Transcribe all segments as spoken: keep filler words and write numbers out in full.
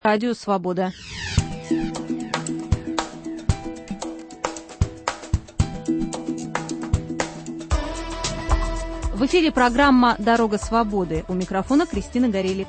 Радио Свобода. В эфире программа «Дорога свободы». У микрофона Кристина Горелик.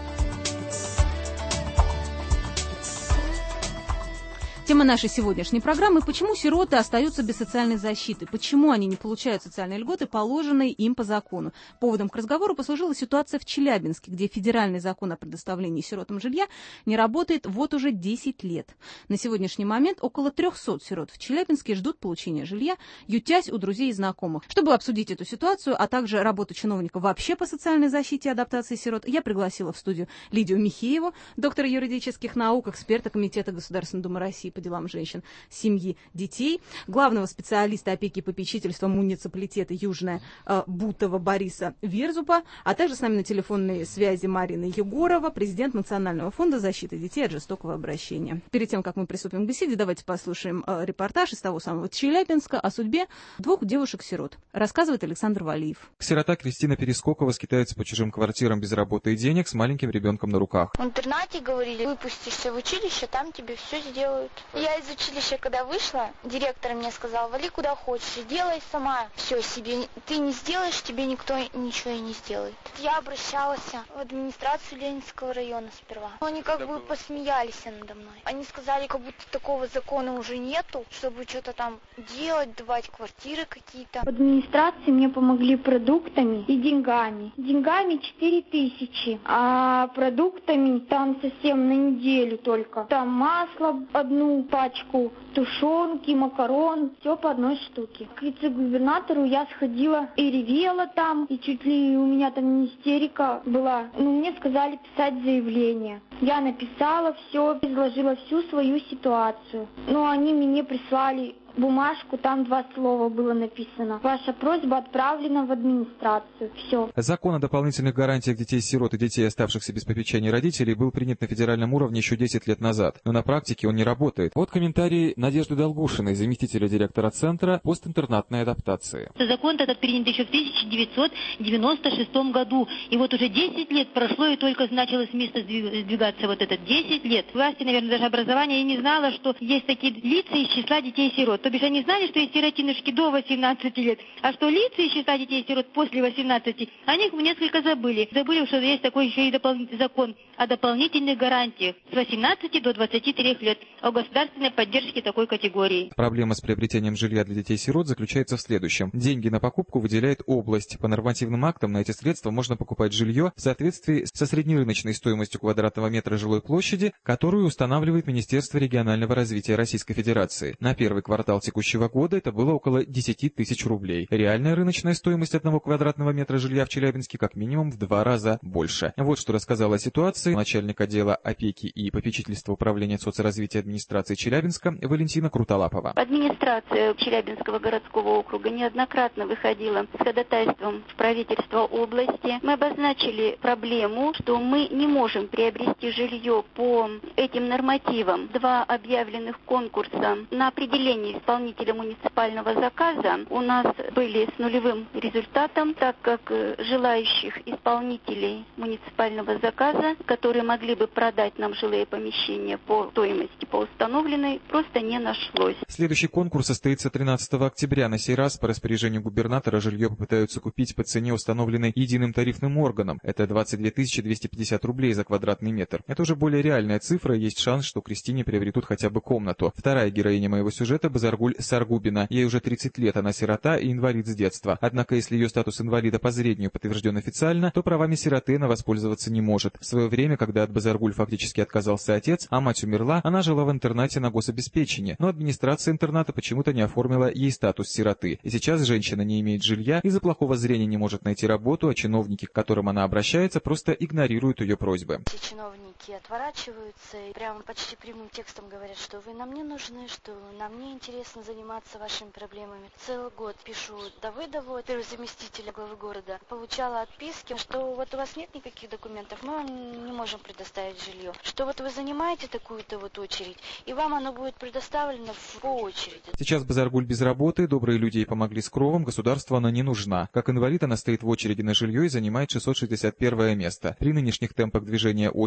Тема нашей сегодняшней программы – почему сироты остаются без социальной защиты, почему они не получают социальные льготы, положенные им по закону. Поводом к разговору послужила ситуация в Челябинске, где федеральный закон о предоставлении сиротам жилья не работает вот уже десять лет. На сегодняшний момент около трехсот сирот в Челябинске ждут получения жилья, ютясь у друзей и знакомых. Чтобы обсудить эту ситуацию, а также работу чиновников вообще по социальной защите и адаптации сирот, я пригласила в студию Лидию Михееву, доктора юридических наук, эксперта Комитета Государственной Думы России по делам женщин, семьи, детей, главного специалиста опеки и попечительства муниципалитета Южная э, Бутова Бориса Верзупа, а также с нами на телефонной связи Марина Егорова, президент Национального фонда защиты детей от жестокого обращения. Перед тем, как мы приступим к беседе, давайте послушаем э, репортаж из того самого Челябинска о судьбе двух девушек-сирот. Рассказывает Александр Валиев. Сирота Кристина Перескокова скитается по чужим квартирам без работы и денег с маленьким ребенком на руках. В интернате говорили, выпустишься в училище, там тебе все сделают. Я из училища, когда вышла, директор мне сказал, вали куда хочешь, делай сама. Все себе, ты не сделаешь, тебе никто ничего и не сделает. Я обращалась в администрацию Ленинского района сперва. Они как бы посмеялись надо мной. Они сказали, как будто такого закона уже нету, чтобы что-то там делать, давать квартиры какие-то. В администрации мне помогли продуктами и деньгами. Деньгами четыре тысячи, а продуктами там совсем на неделю только. Там масло одну пачку, тушенки, макарон, все по одной штуке. К вице-губернатору я сходила и ревела там, и чуть ли у меня там истерика была. Ну, мне сказали писать заявление. Я написала все, изложила всю свою ситуацию. Но они мне прислали бумажку, там два слова было написано. Ваша просьба отправлена в администрацию. Все. Закон о дополнительных гарантиях детей-сирот и детей, оставшихся без попечения родителей, был принят на федеральном уровне еще десять лет назад, но на практике он не работает. Вот комментарий Надежды Долгушиной, заместителя директора Центра постинтернатной адаптации. Закон этот принят еще в тысяча девятьсот девяносто шестом году, и вот уже десять лет прошло, и только начало с места сдвигаться вот этот десять лет. Власти, наверное, даже образование и не знало, что есть такие лица из числа детей-сирот. То бишь они знали, что есть сиротинушки до восемнадцати лет, а что лица из числа детей-сирот после восемнадцати, о них мы несколько забыли. Забыли, что есть такой еще и дополнительный закон о дополнительных гарантиях с восемнадцати до двадцати трёх лет о государственной поддержке такой категории. Проблема с приобретением жилья для детей-сирот заключается в следующем. Деньги на покупку выделяет область. По нормативным актам на эти средства можно покупать жилье в соответствии со среднерыночной стоимостью квадратного метра жилой площади, которую устанавливает Министерство регионального развития Российской Федерации. На первый квартал текущего года это было около десяти тысяч рублей. Реальная рыночная стоимость одного квадратного метра жилья в Челябинске как минимум в два раза больше. Вот что рассказала о ситуации начальник отдела опеки и попечительства управления соцразвития администрации Челябинска Валентина Крутолапова. Администрация Челябинского городского округа неоднократно выходила с ходатайством в правительство области. Мы обозначили проблему, что мы не можем приобрести жилье по этим нормативам. Два объявленных конкурса на определение исполнителя муниципального заказа у нас были с нулевым результатом, так как желающих исполнителей муниципального заказа, которые могли бы продать нам жилые помещения по стоимости, по установленной, просто не нашлось. Следующий конкурс состоится тринадцатого октября. На сей раз по распоряжению губернатора жилье попытаются купить по цене, установленной единым тарифным органом. Это двадцать две тысячи двести пятьдесят рублей за квадратный метр. Это уже более реальная цифра, есть шанс, что Кристине приобретут хотя бы комнату. Вторая героиня моего сюжета – Базаргуль Саргубина. Ей уже тридцать лет, она сирота и инвалид с детства. Однако, если ее статус инвалида по зрению подтвержден официально, то правами сироты она воспользоваться не может. В свое время, когда от Базаргуль фактически отказался отец, а мать умерла, она жила в интернате на гособеспечении, но администрация интерната почему-то не оформила ей статус сироты. И сейчас женщина не имеет жилья, из-за плохого зрения не может найти работу, а чиновники, к которым она обращается, просто игнорируют ее просьбы. Все чиновники отворачиваются и прямо почти прямым текстом говорят, что вы нам не нужны, что нам не интересно заниматься вашими проблемами. Целый год пишу Давыдову, первый заместитель главы города, получала отписки, что вот у вас нет никаких документов, мы вам не можем предоставить жилье, что вот вы занимаете такую-то вот очередь, и вам оно будет предоставлено по очереди. Сейчас Базаргуль без работы, добрые люди ей помогли с кровом, государству она не нужна. Как инвалид она стоит в очереди на жилье и занимает шестьсот шестьдесят первое место. При нынешних темпах движения очереди квартира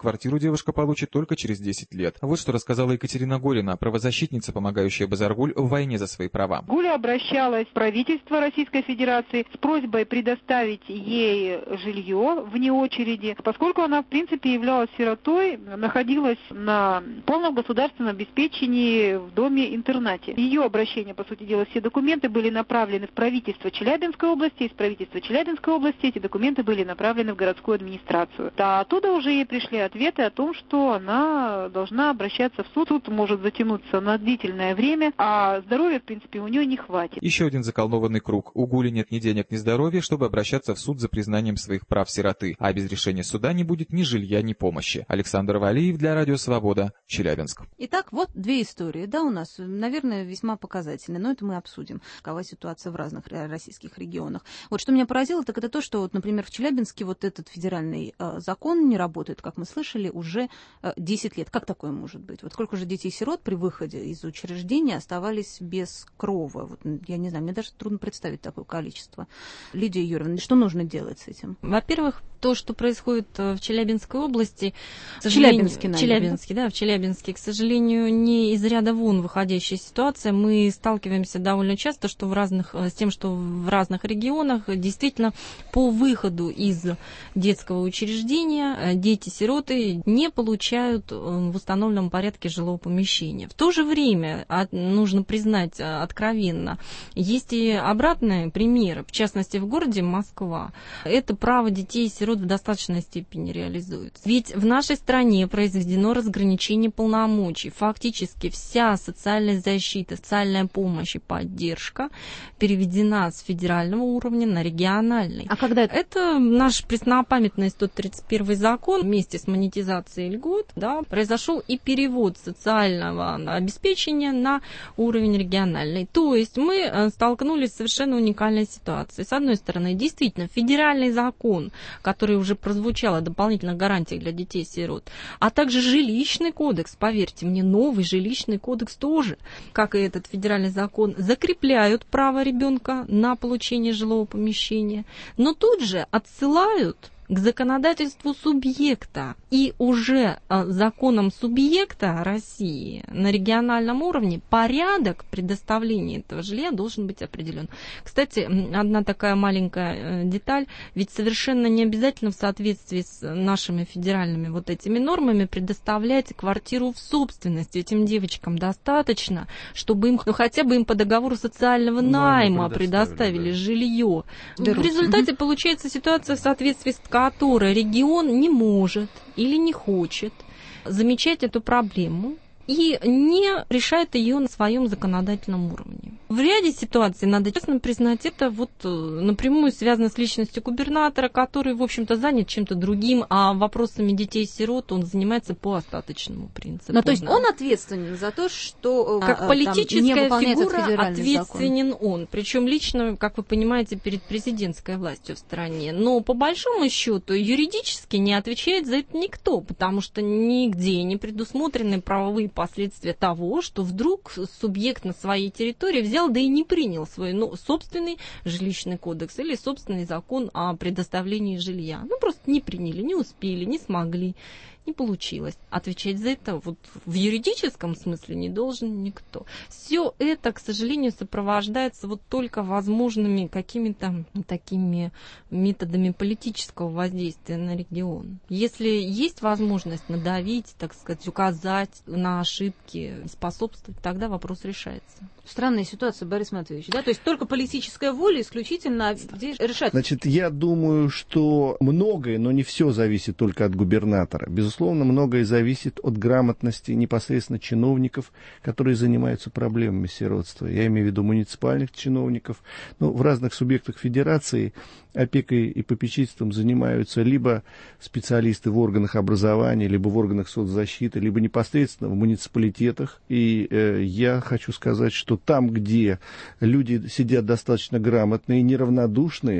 квартиру девушка получит только через десять лет. Вот что рассказала Екатерина Голина, правозащитница, помогающая Базаргуль в войне за свои права. Гуля обращалась в правительство Российской Федерации с просьбой предоставить ей жилье вне очереди, поскольку она, в принципе, являлась сиротой, находилась на полном государственном обеспечении в доме-интернате. Ее обращение, по сути дела, все документы были направлены в правительство Челябинской области, из правительства Челябинской области эти документы были направлены в городскую администрацию. А оттуда уже ей пришли ответы о том, что она должна обращаться в суд. Суд может затянуться на длительное время, а здоровья, в принципе, у нее не хватит. Еще один заколдованный круг. У Гули нет ни денег, ни здоровья, чтобы обращаться в суд за признанием своих прав сироты. А без решения суда не будет ни жилья, ни помощи. Александр Валиев для Радио Свобода, Челябинск. Итак, вот две истории, да, у нас, наверное, весьма показательные, но это мы обсудим, какова ситуация в разных российских регионах. Вот что меня поразило, так это то, что, вот, например, в Челябинске вот этот федеральный э, закон не работает, как мы слышали, уже э, десять лет. Как такое может быть? Вот сколько же детей-сирот при выходе из учреждения оставались без крова? Вот, я не знаю, мне даже трудно представить такое количество. Лидия Юрьевна, что нужно делать с этим? Во-первых, то, что происходит в Челябинской области, в Челябинске, наверное, Челябинске, да, в Челябинске, к сожалению, не из ряда вон выходящая ситуация. Мы сталкиваемся довольно часто, что в разных, с тем, что в разных регионах действительно по выходу из детского учреждения дети-сироты не получают в установленном порядке жилого помещения. В то же время, нужно признать откровенно, есть и обратные примеры, в частности, в городе Москва. Это право детей-сирот в достаточной степени реализуется. Ведь в нашей стране произведено разграничение полномочий. Фактически вся социальная защита, социальная помощь и поддержка переведена с федерального уровня на региональный. А когда это? Это наш преснопамятный сто тридцать первый закон. Вместе с монетизацией льгот, да, произошел и перевод социального обеспечения на уровень региональный. То есть мы столкнулись с совершенно уникальной ситуацией. С одной стороны, действительно, федеральный закон, который уже прозвучал о дополнительных гарантиях для детей-сирот, а также жилищный кодекс, поверьте мне, новый жилищный кодекс тоже, как и этот федеральный закон, закрепляют право ребенка на получение жилого помещения, но тут же отсылают к законодательству субъекта. И уже законом субъекта России на региональном уровне порядок предоставления этого жилья должен быть определен. Кстати, одна такая маленькая деталь, ведь совершенно не обязательно в соответствии с нашими федеральными вот этими нормами предоставлять квартиру в собственность. Этим девочкам достаточно, чтобы им, ну, хотя бы им по договору социального ну, найма предоставили да. жилье. Берут. В результате получается ситуация, в соответствии с которой регион не может или не хочет замечать эту проблему и не решает ее на своем законодательном уровне. В ряде ситуаций, надо честно признать, это вот напрямую связано с личностью губернатора, который, в общем-то, занят чем-то другим, а вопросами детей-сирот он занимается по остаточному принципу. Ну, то есть да. он ответственен за то, что как а, политическая фигура ответственен закон. Он, причем лично, как вы понимаете, перед президентской властью в стране. Но по большому счету юридически не отвечает за это никто, потому что нигде не предусмотрены правовые последствия того, что вдруг субъект на своей территории взял да и не принял свой ну, собственный жилищный кодекс или собственный закон о предоставлении жилья. Ну, просто не приняли, не успели, не смогли, не получилось. Отвечать за это вот в юридическом смысле не должен никто. Все это, к сожалению, сопровождается вот только возможными какими-то такими методами политического воздействия на регион. Если есть возможность надавить, так сказать, указать на ошибки, способствовать, тогда вопрос решается. Странная ситуация, Борис Матвеевич, да? То есть только политическая воля исключительно где решать. Значит, я думаю, что многое, но не все зависит только от губернатора. Безусловно, многое зависит от грамотности непосредственно чиновников, которые занимаются проблемами сиротства. Я имею в виду муниципальных чиновников. Ну, в разных субъектах федерации опекой и попечительством занимаются либо специалисты в органах образования, либо в органах соцзащиты, либо непосредственно в муниципалитетах. И э, я хочу сказать, что там, где люди сидят достаточно грамотные и неравнодушные,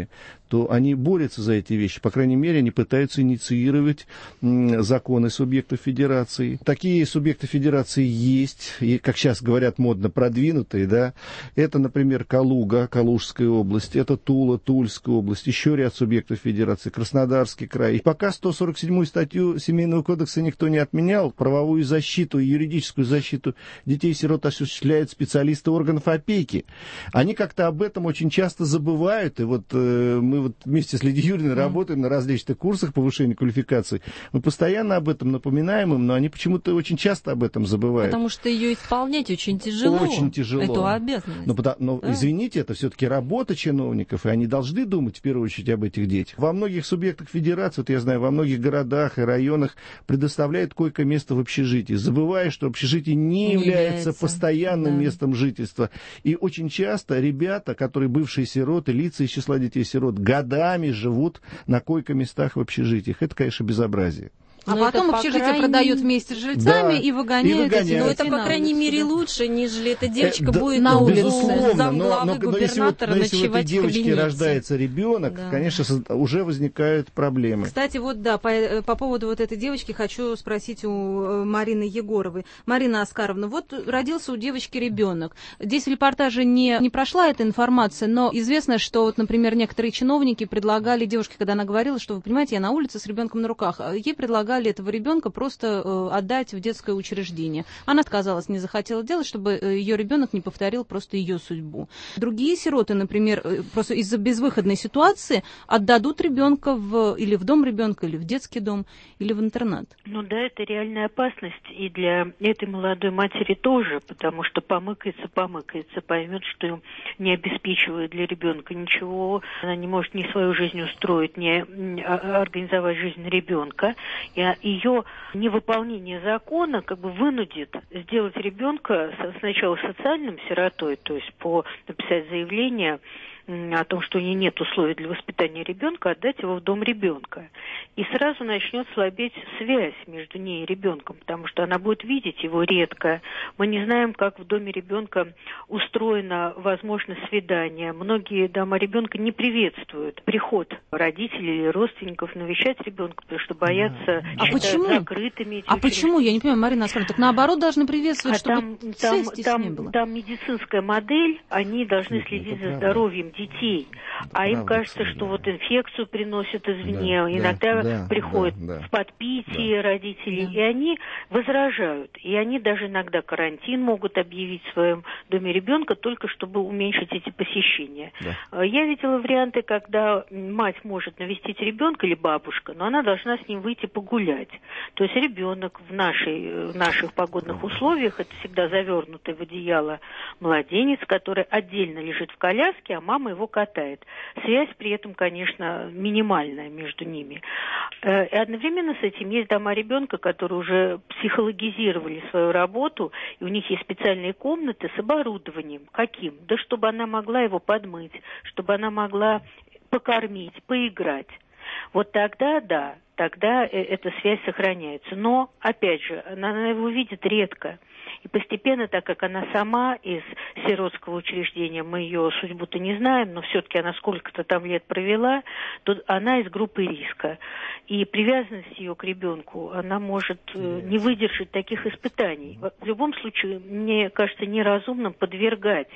то они борются за эти вещи. По крайней мере, они пытаются инициировать м, законы субъектов федерации. Такие субъекты федерации есть, и, как сейчас говорят, модно продвинутые, да. Это, например, Калуга, Калужская область, это Тула, Тульская область, еще ряд субъектов федерации, Краснодарский край. И пока сто сорок седьмую статью Семейного кодекса никто не отменял, правовую защиту и юридическую защиту детей-сирот осуществляют специалисты органов опеки. Они как-то об этом очень часто забывают, и вот э, мы вот вместе с Лидией Юрьевной mm. работаем на различных курсах повышения квалификации, мы постоянно об этом напоминаем им, но они почему-то очень часто об этом забывают. Потому что ее исполнять очень тяжело. Очень тяжело. Эту обязанность. Но, но да. извините, это все-таки работа чиновников, и они должны думать в первую очередь об этих детях. Во многих субъектах федерации, вот я знаю, во многих городах и районах предоставляют койко-место в общежитии, забывая, что общежитие не, не является, является постоянным да. местом жительства. И очень часто ребята, которые бывшие сироты, лица из числа детей-сирот, годами живут на койко-местах в общежитиях. Это, конечно, безобразие. А но потом это, общежитие крайней... продают вместе с жильцами да, и выгоняют. Но это, по крайней мере, лучше, нежели эта девочка э, будет да, на улице замглавы губернатора ночевать в кабинете. Но если в этой девочке рождается ребенок, да. конечно, уже возникают проблемы. Кстати, вот да, по, по поводу вот этой девочки хочу спросить у Марины Егоровой. Марина Оскаровна, вот родился у девочки ребенок. Здесь в репортаже не, не прошла эта информация, но известно, что, вот, например, некоторые чиновники предлагали девушке, когда она говорила, что, вы понимаете, я на улице с ребенком на руках, ей предлагали этого ребенка просто э, отдать в детское учреждение. Она отказалась, не захотела делать, чтобы ее ребенок не повторил просто ее судьбу. Другие сироты, например, просто из-за безвыходной ситуации отдадут ребенка в, или в дом ребенка, или в детский дом, или в интернат. Ну да, это реальная опасность и для этой молодой матери тоже, потому что помыкается, помыкается, поймет, что не обеспечивает для ребенка ничего, она не может ни свою жизнь устроить, ни организовать жизнь ребенка. И ее невыполнение закона как бы вынудит сделать ребенка сначала социальным сиротой, то есть по написать заявление о том, что у нее нет условий для воспитания ребенка, отдать его в дом ребенка. И сразу начнет слабеть связь между ней и ребенком, потому что она будет видеть его редко. Мы не знаем, как в доме ребенка устроена возможность свидания. Многие дома ребенка не приветствуют приход родителей или родственников навещать ребенка, потому что боятся а почему? закрытыми эти А учреждения. Почему? Я не понимаю, Марина Оскаровна, так наоборот должны приветствовать, а чтобы там, там, там, не было. Там медицинская модель, они должны Нет, следить за правда. здоровьем детей. Это а им правда, кажется, что да. вот инфекцию приносят извне, да, иногда да, приходят да, да. в подпитии да. родители, да. и они возражают. И они даже иногда карантин могут объявить в своем доме ребенка, только чтобы уменьшить эти посещения. Да. Я видела варианты, когда мать может навестить ребенка или бабушка, но она должна с ним выйти погулять. То есть ребенок в, нашей, в наших погодных условиях, это всегда завернутый в одеяло младенец, который отдельно лежит в коляске, а мама его катает. Связь при этом, конечно, минимальная между ними. И одновременно с этим есть дома ребенка, которые уже психологизировали свою работу, и у них есть специальные комнаты с оборудованием. Каким? Да чтобы она могла его подмыть, чтобы она могла покормить, поиграть. Вот тогда, да, тогда эта связь сохраняется. Но, опять же, она его видит редко. И постепенно, так как она сама из сиротского учреждения, мы ее судьбу-то не знаем, но все-таки она сколько-то там лет провела, то она из группы риска. И привязанность ее к ребенку, она может не выдержать таких испытаний. В любом случае, мне кажется неразумным подвергать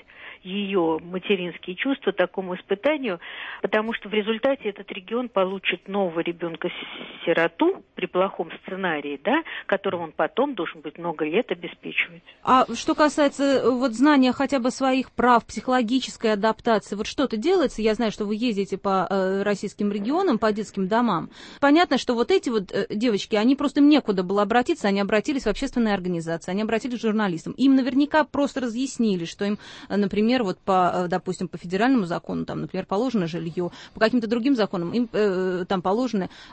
ее материнские чувства такому испытанию, потому что в результате этот регион получит нового ребенка-сироту при плохом сценарии, да, которого он потом должен быть много лет обеспечивать. А что касается вот знания хотя бы своих прав, психологической адаптации, вот что-то делается? Я знаю, что вы ездите по э, российским регионам, по детским домам. Понятно, что вот эти вот э, девочки, они просто им некуда было обратиться, они обратились в общественные организации, они обратились к журналистам. Им наверняка просто разъяснили, что им, например, вот по, допустим, по федеральному закону, там, например, положено жилье, по каким-то другим законам им э, там положены э, другие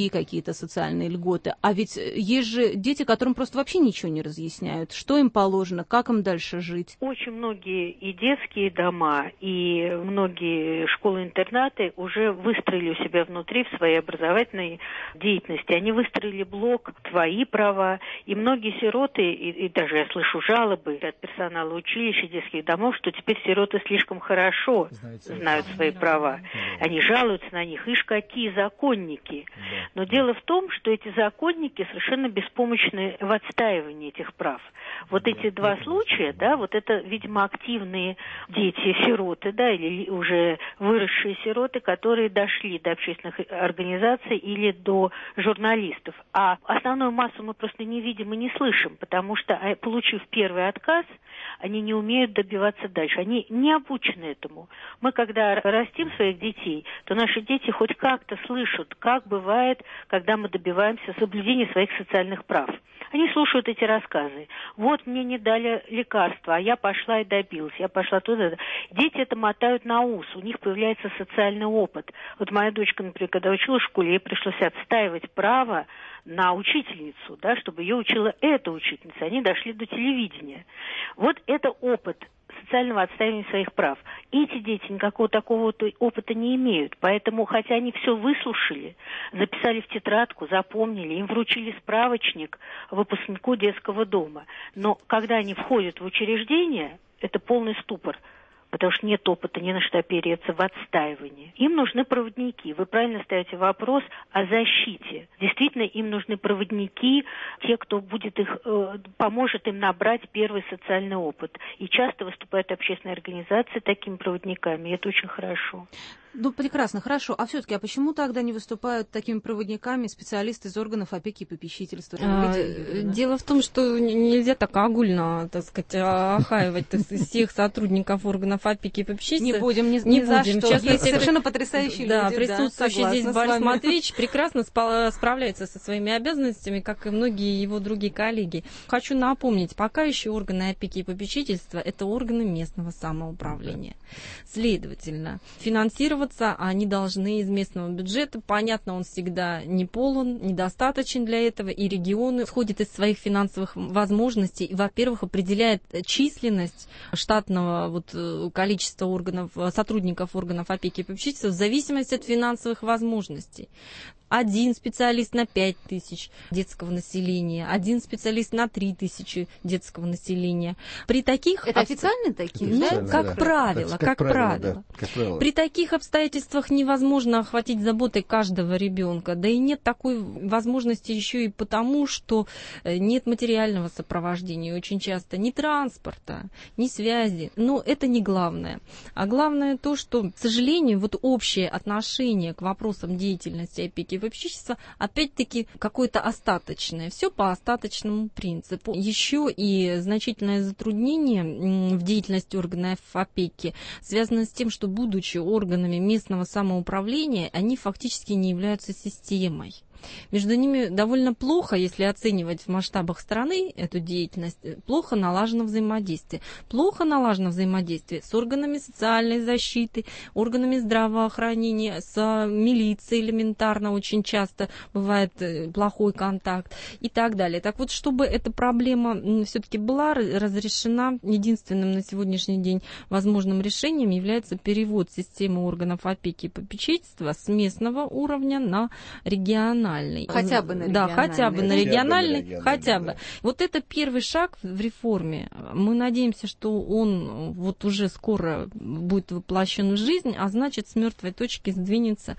другие какие-то социальные льготы. А ведь есть же дети, которым просто вообще ничего не разъясняют, что им положено, как им дальше жить. Очень многие и детские дома, и многие школы-интернаты уже выстроили у себя внутри в своей образовательной деятельности. Они выстроили блок «Твои права», и многие сироты, и, и даже я слышу жалобы от персонала училищ и детских домов, что теперь сироты слишком хорошо Знаете, знают свои да. права. Да. Они жалуются на них, ишь какие законники. Да. Но дело в том, что эти законники совершенно беспомощны в отстаивании этих прав. Вот эти два случая, да, вот это, видимо, активные дети-сироты, да, или уже выросшие сироты, которые дошли до общественных организаций или до журналистов. А основную массу мы просто не видим и не слышим, потому что, получив первый отказ, они не умеют добиваться дальше. Они не обучены этому. Мы, когда растим своих детей, то наши дети хоть как-то слышат, как бывает, когда мы добиваемся соблюдения своих социальных прав. Они слушают эти рассказы. Вот мне не дали лекарства, а я пошла и добилась. Я пошла туда. Дети это мотают на ус. У них появляется социальный опыт. Вот моя дочка, например, когда училась в школе, ей пришлось отстаивать право на учительницу, да, чтобы ее учила эта учительница. Они дошли до телевидения. Вот это опыт социального отстаивания своих прав. Эти дети никакого такого опыта не имеют. Поэтому, хотя они все выслушали, записали в тетрадку, запомнили, им вручили справочник выпускнику детского дома. Но когда они входят в учреждение, это полный ступор. Потому что нет опыта, не на что опереться в отстаивании. Им нужны проводники. Вы правильно ставите вопрос о защите. Действительно, им нужны проводники, те, кто будет их, э, поможет им набрать первый социальный опыт. И часто выступают общественные организации такими проводниками, и это очень хорошо. Ну, прекрасно, хорошо. А все-таки, а почему тогда не выступают такими проводниками специалисты из органов опеки и попечительства? А, дело в том, что нельзя так огульно, так сказать, охаивать всех сотрудников органов опеки и попечительства. Не будем, ни, не ни за будем. что. Сейчас есть совершенно потрясающие да, люди. Присутствующий да, здесь Борис Матвеевич прекрасно справляется со своими обязанностями, как и многие его другие коллеги. Хочу напомнить, пока еще органы опеки и попечительства – это органы местного самоуправления. Следовательно, финансировать они должны из местного бюджета. Понятно, он всегда не полон, недостаточен для этого, и регионы исходят из своих финансовых возможностей и, во-первых, определяет численность штатного вот, количества органов, сотрудников органов опеки и попечительства в зависимости от финансовых возможностей. Один специалист на пять тысяч детского населения, один специалист на три тысячи детского населения. При таких... Это официальные такие? Да, как, да. Правило, как, как, правило, правило. Да, как правило. При таких обстоятельствах невозможно охватить заботой каждого ребенка. Да и нет такой возможности еще и потому, что нет материального сопровождения очень часто, ни транспорта, ни связи. Но это не главное. А главное то, что, к сожалению, вот общее отношение к вопросам деятельности опеки и попечительства опять-таки какое-то остаточное. Все по остаточному принципу. Еще и значительное затруднение в деятельности органов опеки связано с тем, что, будучи органами местного самоуправления, они фактически не являются системой. Между ними довольно плохо, если оценивать в масштабах страны эту деятельность, плохо налажено взаимодействие. Плохо налажено взаимодействие с органами социальной защиты, органами здравоохранения, с милицией элементарно очень часто бывает плохой контакт и так далее. Так вот, чтобы эта проблема все-таки была разрешена, единственным на сегодняшний день возможным решением является перевод системы органов опеки и попечительства с местного уровня на региональный. Хотя бы на региональный. Да, хотя бы на региональный, хотя бы. Хотя бы. Вот это первый шаг в реформе. Мы надеемся, что он вот уже скоро будет воплощен в жизнь, а значит, с мертвой точки сдвинется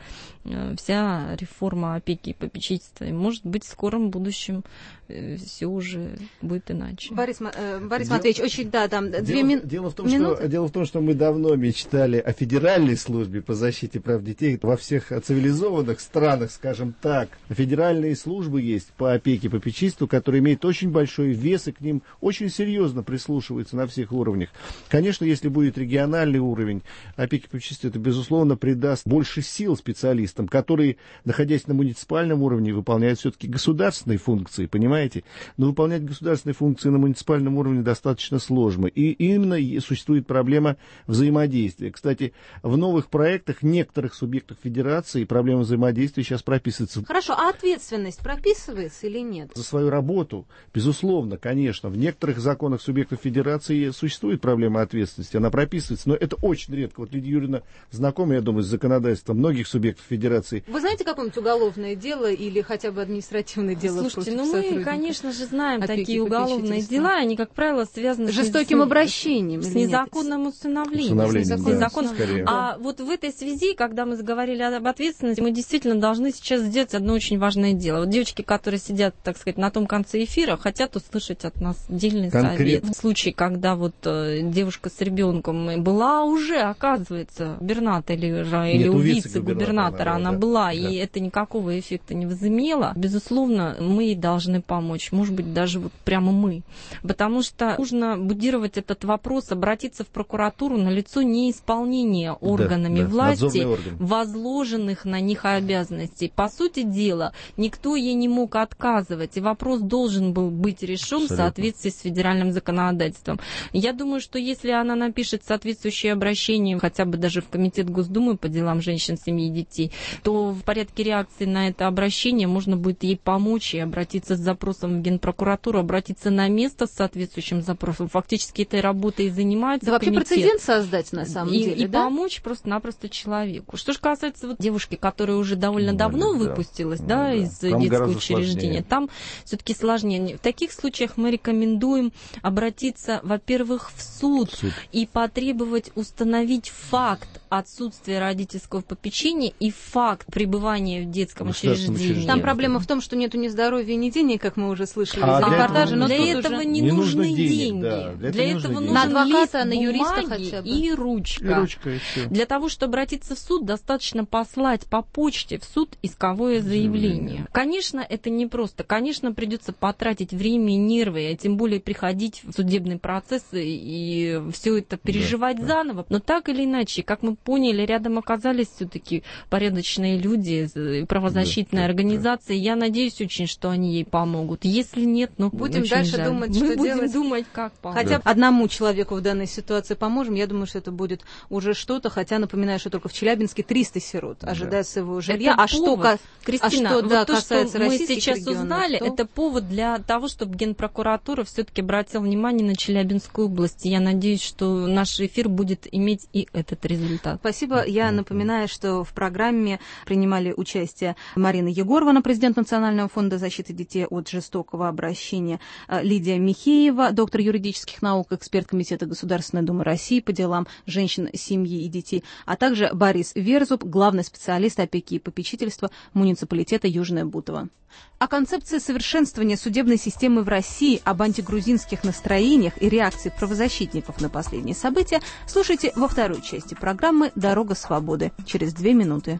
вся реформа опеки и попечительства. И, может быть, в скором будущем все уже будет иначе. Борис, э, Борис Дел... Матвеевич, очень, да, там дело, две мин... дело, в том, минуты. Что, дело в том, что мы давно мечтали о федеральной службе по защите прав детей во всех цивилизованных странах, скажем так. Федеральные службы есть по опеке, попечительству, которые имеют очень большой вес, и к ним очень серьезно прислушиваются на всех уровнях. Конечно, если будет региональный уровень опеки, попечительства, это, безусловно, придаст больше сил специалистам, которые, находясь на муниципальном уровне, выполняют все-таки государственные функции, понимаете? понимаете? Но выполнять государственные функции на муниципальном уровне достаточно сложно. И именно существует проблема взаимодействия. Кстати, в новых проектах некоторых субъектов федерации проблема взаимодействия сейчас прописывается. Хорошо, а ответственность прописывается или нет? За свою работу, безусловно, конечно. В некоторых законах субъектов федерации существует проблема ответственности, она прописывается, но это очень редко. Вот Лидия Юрьевна знакома, я думаю, с законодательством многих субъектов федерации. Вы знаете какое-нибудь уголовное дело или хотя бы административное дело? Слушайте, ну мы, конечно же, знаем такие уголовные попечительства. дела, они, как правило, связаны с жестоким с, обращением, с незаконным усыновлением. Усыновлением, с да, незаконным... А вот в этой связи, когда мы заговорили об ответственности, мы действительно должны сейчас сделать одно очень важное дело. Вот девочки, которые сидят, так сказать, на том конце эфира, хотят услышать от нас отдельный совет. В случае, когда вот э, девушка с ребенком была уже, оказывается, губернатора или у вице-губернатора она да, была, да. И это никакого эффекта не возымело, безусловно, мы ей должны помочь. Может быть, даже вот прямо мы. Потому что нужно будировать этот вопрос, обратиться в прокуратуру на лицо неисполнения органами да, да, власти возложенных на них обязанностей. По сути дела, никто ей не мог отказывать, и вопрос должен был быть решен Абсолютно. В соответствии с федеральным законодательством. Я думаю, что если она напишет соответствующее обращение, хотя бы даже в Комитет Госдумы по делам женщин, семьи и детей, то в порядке реакции на это обращение можно будет ей помочь и обратиться с запросом в Генпрокуратуру, обратиться на место с соответствующим запросом. Фактически этой работой и занимается да, комитет. Вообще прецедент создать на самом и, деле, И да? помочь просто-напросто человеку. Что же касается вот девушки, которая уже довольно ну, давно да. выпустилась ну, да, да. из Там детского учреждения, сложнее. Там все-таки сложнее. В таких случаях мы рекомендуем обратиться, во-первых, в суд, суд и потребовать установить факт отсутствия родительского попечения и факт пребывания в детском учреждении. Там проблема в том, что нету ни здоровья, ни денег, как мы уже слышали а из репортажа. Но для тут этого уже... не, не нужны нужно денег, деньги. Да, для, для этого, этого нужен нужен на адвоката, лист на юриста бумаги хотя бы. И ручка. И ручка и для того, чтобы обратиться в суд, достаточно послать по почте в суд исковое заявление. Конечно, это непросто. Конечно, придется потратить время и нервы, а тем более приходить в судебный процесс и все это переживать да, заново. Да. Но так или иначе, как мы поняли, рядом оказались все-таки порядочные люди, правозащитные да, организации. Да. Я надеюсь очень, что они ей помогут. Если нет, ну будем очень дальше жаль. думать, мы что будем делать. думать, как помочь. Хотя бы да. одному человеку в данной ситуации поможем. Я думаю, что это будет уже что-то. Хотя напоминаю, что только в Челябинске триста сирот да. ожидают своего жилья. Это а повод. что, Кристина, а что вот да, то, касается что мы российских сейчас регионов, узнали, то... это повод для того, чтобы Генпрокуратура все-таки обратила внимание на Челябинскую область. Я надеюсь, что наш эфир будет иметь и этот результат. Спасибо. Я напоминаю, что в программе принимали участие Марина Егорова, президент Национального фонда защиты детей от жестокого обращения, Лидия Михеева, доктор юридических наук, эксперт Комитета Государственной Думы России по делам женщин, семьи и детей, а также Борис Верзуб, главный специалист опеки и попечительства муниципалитета Южное Бутово. О концепции совершенствования судебной системы в России, об антигрузинских настроениях и реакции правозащитников на последние события слушайте во второй части программы «Дорога свободы» через две минуты.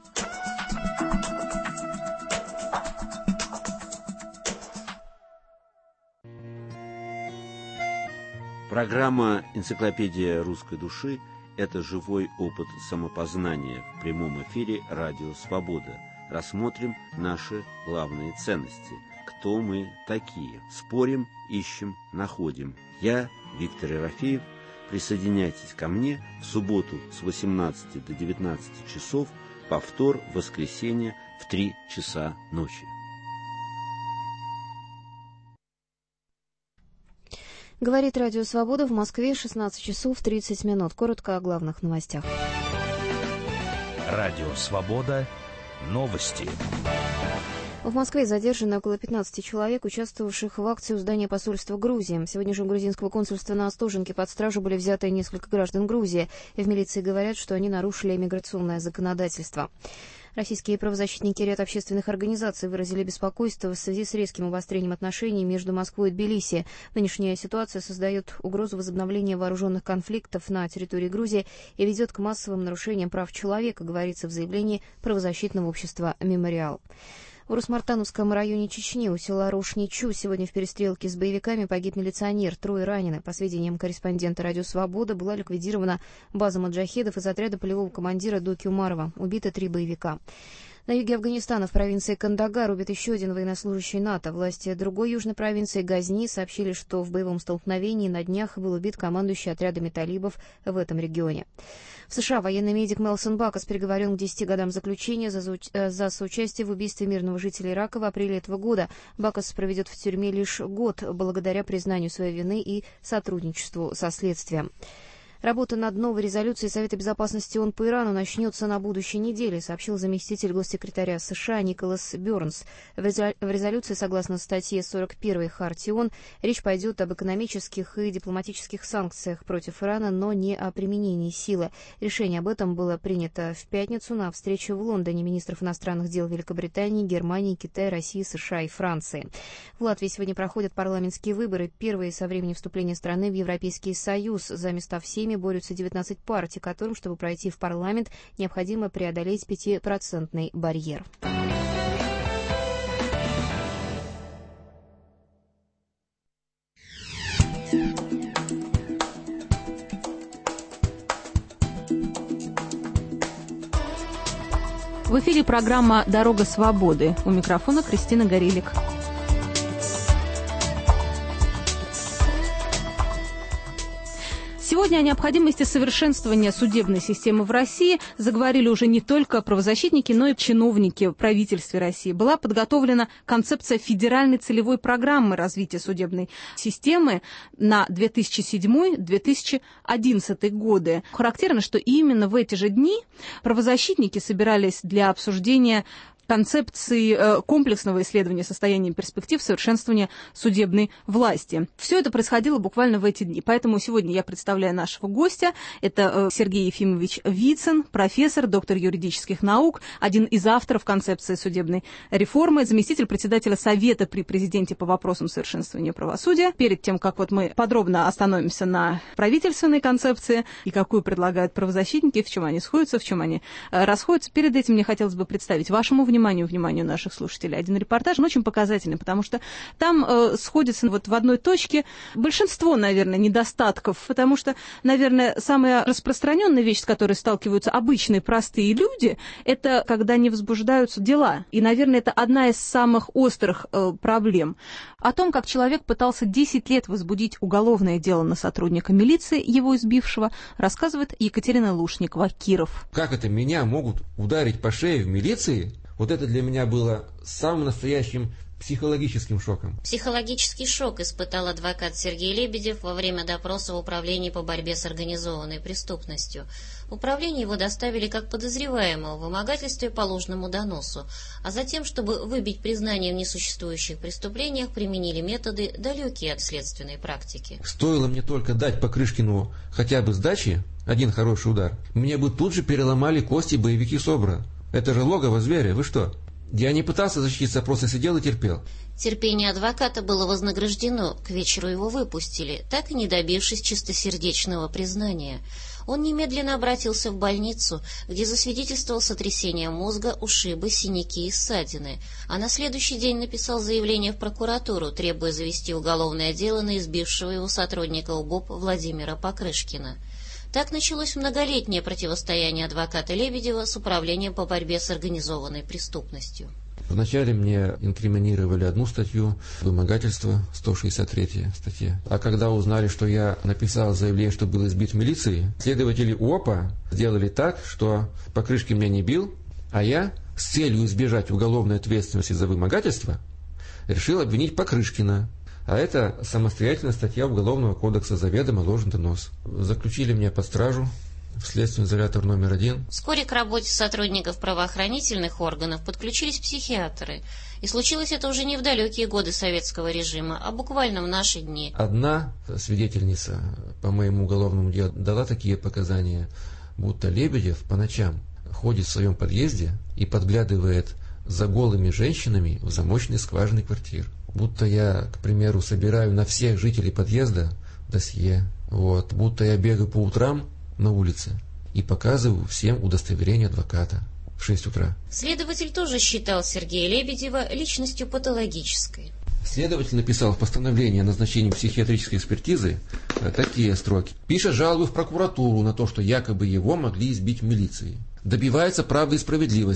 Программа «Энциклопедия русской души» – это живой опыт самопознания в прямом эфире «Радио Свобода». Рассмотрим наши главные ценности. Кто мы такие? Спорим, ищем, находим. Я, Виктор Ерофеев. Присоединяйтесь ко мне в субботу с восемнадцати до девятнадцати часов, повтор в воскресенье в три часа ночи. Говорит Радио Свобода, в Москве шестнадцать часов тридцать минут. Коротко о главных новостях. Радио Свобода. Новости. В Москве задержаны около пятнадцати человек, участвовавших в акции у здания посольства Грузии. Сегодня же у грузинского консульства на Остоженке под стражу были взяты несколько граждан Грузии. В милиции говорят, что они нарушили миграционное законодательство. Российские правозащитники и ряд общественных организаций выразили беспокойство в связи с резким обострением отношений между Москвой и Тбилиси. Нынешняя ситуация создает угрозу возобновления вооруженных конфликтов на территории Грузии и ведет к массовым нарушениям прав человека, говорится в заявлении правозащитного общества «Мемориал». В Русмартановском районе Чечни у села Рошничу сегодня в перестрелке с боевиками погиб милиционер, трое ранены. По сведениям корреспондента «Радио Свобода», была ликвидирована база маджахедов из отряда полевого командира Доки Умарова. Убито три боевика. На юге Афганистана в провинции Кандагар убит еще один военнослужащий НАТО. Власти другой южной провинции Газни сообщили, что в боевом столкновении на днях был убит командующий отрядами талибов в этом регионе. В США военный медик Мелсон Бакас приговорен к десяти годам заключения за, за соучастие в убийстве мирного жителя Ирака в апреле этого года. Бакас проведет в тюрьме лишь год благодаря признанию своей вины и сотрудничеству со следствием. Работа над новой резолюцией Совета безопасности ООН по Ирану начнется на будущей неделе, сообщил заместитель госсекретаря США Николас Бёрнс. В резолюции, согласно статье сорок первой Хартии ООН, речь пойдет об экономических и дипломатических санкциях против Ирана, но не о применении силы. Решение об этом было принято в пятницу на встрече в Лондоне министров иностранных дел Великобритании, Германии, Китая, России, США и Франции. В Латвии сегодня проходят парламентские выборы, первые со времени вступления страны в Европейский Союз. За места в Сейме борются девятнадцать партий, которым, чтобы пройти в парламент, необходимо преодолеть пятипроцентный барьер. В эфире программа «Дорога свободы». У микрофона Кристина Горелик. Сегодня о необходимости совершенствования судебной системы в России заговорили уже не только правозащитники, но и чиновники в правительстве России. Была подготовлена концепция федеральной целевой программы развития судебной системы на две тысячи седьмой — две тысячи одиннадцатый годы. Характерно, что именно в эти же дни правозащитники собирались для обсуждения концепции комплексного исследования состояния и перспектив совершенствования судебной власти. Все это происходило буквально в эти дни. Поэтому сегодня я представляю нашего гостя. Это Сергей Ефимович Вицин, профессор, доктор юридических наук, один из авторов концепции судебной реформы, заместитель председателя Совета при президенте по вопросам совершенствования правосудия. Перед тем, как вот мы подробно остановимся на правительственной концепции и какую предлагают правозащитники, в чем они сходятся, в чем они расходятся, перед этим мне хотелось бы представить вашему вниманию, вниманию, вниманию наших слушателей один репортаж, он очень показательный, потому что там э, сходится вот в одной точке большинство, наверное, недостатков, потому что, наверное, самая распространенная вещь, с которой сталкиваются обычные простые люди, это когда не возбуждаются дела. И, наверное, это одна из самых острых э, проблем. О том, как человек пытался десять лет возбудить уголовное дело на сотрудника милиции, его избившего, рассказывает Екатерина Лушникова, Киров. Как это меня могут ударить по шее в милиции? Вот это для меня было самым настоящим психологическим шоком. Психологический шок испытал адвокат Сергей Лебедев во время допроса в Управлении по борьбе с организованной преступностью. В управление его доставили как подозреваемого в вымогательстве по ложному доносу, а затем, чтобы выбить признание в несуществующих преступлениях, применили методы, далекие от следственной практики. Стоило мне только дать Покрышкину хотя бы сдачи, один хороший удар, мне бы тут же переломали кости боевики СОБРа. Это же логово зверя, вы что? Я не пытался защититься, просто сидел и терпел. Терпение адвоката было вознаграждено, к вечеру его выпустили, так и не добившись чистосердечного признания. Он немедленно обратился в больницу, где засвидетельствовал сотрясение мозга, ушибы, синяки и ссадины, а на следующий день написал заявление в прокуратуру, требуя завести уголовное дело на избившего его сотрудника УБОП Владимира Покрышкина. Так началось многолетнее противостояние адвоката Лебедева с Управлением по борьбе с организованной преступностью. Вначале мне инкриминировали одну статью, вымогательство, сто шестьдесят третья статья. А когда узнали, что я написал заявление, что был избит в милиции, следователи УОПа сделали так, что Покрышкин меня не бил, а я с целью избежать уголовной ответственности за вымогательство решил обвинить Покрышкина. А это самостоятельная статья Уголовного кодекса «Заведомо ложный донос». Заключили меня под стражу в следственный изолятор номер один. Вскоре к работе сотрудников правоохранительных органов подключились психиатры. И случилось это уже не в далекие годы советского режима, а буквально в наши дни. Одна свидетельница по моему уголовному делу дала такие показания, будто Лебедев по ночам ходит в своем подъезде и подглядывает за голыми женщинами в замочной скважине квартир. Будто я, к примеру, собираю на всех жителей подъезда досье. Вот. Будто я бегаю по утрам на улице и показываю всем удостоверение адвоката в шесть утра. Следователь тоже считал Сергея Лебедева личностью патологической. Следователь написал в постановлении о назначении психиатрической экспертизы такие строки. Пишет жалобу в прокуратуру на то, что якобы его могли избить в милиции. Добивается правды и справедливости.